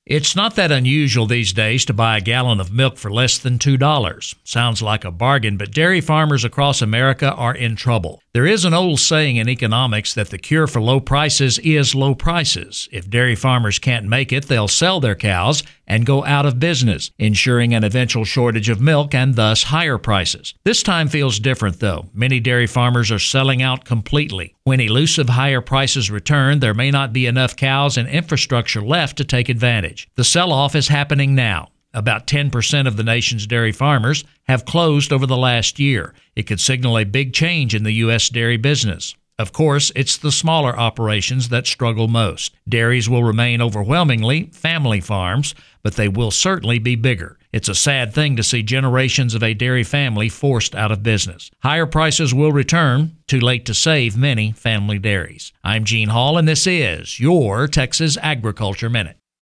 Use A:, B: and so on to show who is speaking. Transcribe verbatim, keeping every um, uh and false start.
A: It's not that unusual these days to buy a gallon of milk for less than two dollars. Sounds like a bargain, but dairy farmers across America are in trouble. There is an old saying in economics that the cure for low prices is low prices. If dairy farmers can't make it, they'll sell their cows and go out of business, ensuring an eventual shortage of milk and thus higher prices. This time feels different, though. Many dairy farmers are selling out completely. When elusive higher prices return, there may not be enough cows and infrastructure left to take advantage. The sell-off is happening now. About ten percent of the nation's dairy farmers have closed over the last year. It could signal a big change in the U S dairy business. Of course, it's the smaller operations that struggle most. Dairies will remain overwhelmingly family farms, but they will certainly be bigger. It's a sad thing to see generations of a dairy family forced out of business. Higher prices will return, too late to save many family dairies. I'm Gene Hall, and this is your Texas Agriculture Minute.